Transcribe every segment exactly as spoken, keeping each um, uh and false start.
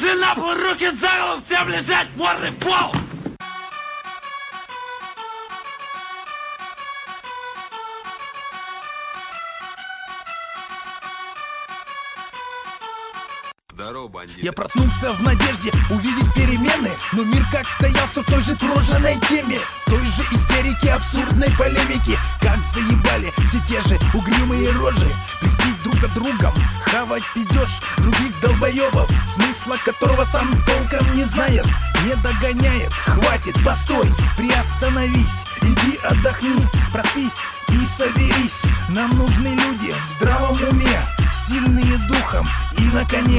Ложи на пол, руки за голову, всем лежать, мордой в пол! Здорово, бандит. Я проснулся в надежде увидеть перемены, но мир как стоял все в той же прожженной теме, в той же истерике абсурдной полемики. Как заебали все те же угрюмые рожи, плестись друг за другом, хавать пиздеж других долбоебов, смысла которого сам толком не знает, не догоняет. Хватит, постой, приостановись, иди отдохни, проспись и соберись. Нам нужны люди в здравом уме, сильные духом и на коне.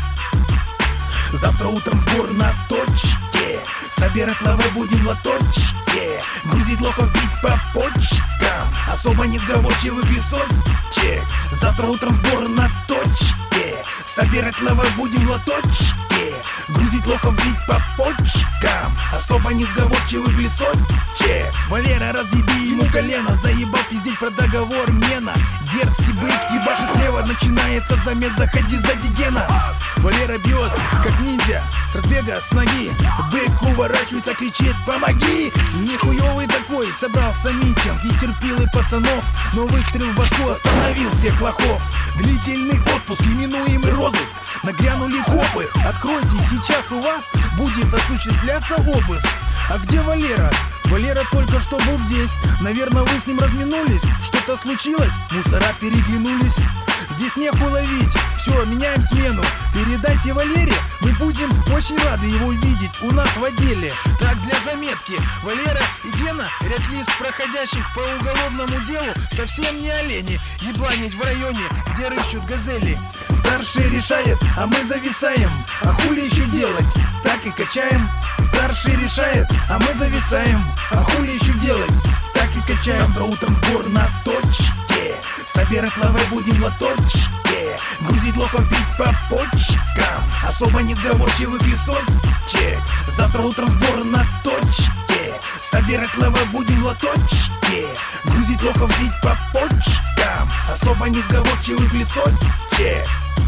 Завтра утром сбор на точке, собирать лавы будем в лоточке, грузить лохов, бить по почкам, особо несговорчивых лесочек. Завтра утром сбор на точке, собирать лавы будем в лоточке, грузить лохов, бить по почкам, особо несговорчивых лесочек. Валера, разъеби ему колено, заебал пиздеть про договор мена. Дерзкий бык, ебаши слева, начинается замес, заходи сзади Гена. Валера бьет, как ниндзя, с разбега с ноги. Бык уворачивается, кричит: помоги! Нихуёвый такой, собрался митинг и терпилы пацанов, но выстрел в башку остановил всех лохов. Длительный отпуск, именуемый розыск, нагрянули копы. Откройте, сейчас у вас будет осуществляться обыск. А где Валера? Валера только что был здесь. Наверное, вы с ним разминулись. Что-то случилось? Мусора переглянулись. Здесь нехуй ловить. Все, меняем смену. Передайте Валере, мы будем очень рады его видеть у нас в отделе. Так, для заметки, Валера и Гена, ряд лиц, проходящих по уголовному делу, совсем не олени. Ебланить в районе, где рыщут газели. Старший решает, а мы зависаем. А хули еще делать? Так и качаем. Старший решает, а мы зависаем. А хули еще делать? Так и качаем. Завтра утром сбор на точке, собирать лавы будем в лоточке, грузить лохов, бить по почкам, особо несговорчивых лесочек. Завтра утром сбор на точке, собирать лавы будем в лоточке, грузить лохов, бить по почкам, особо несговорчивых лесочек.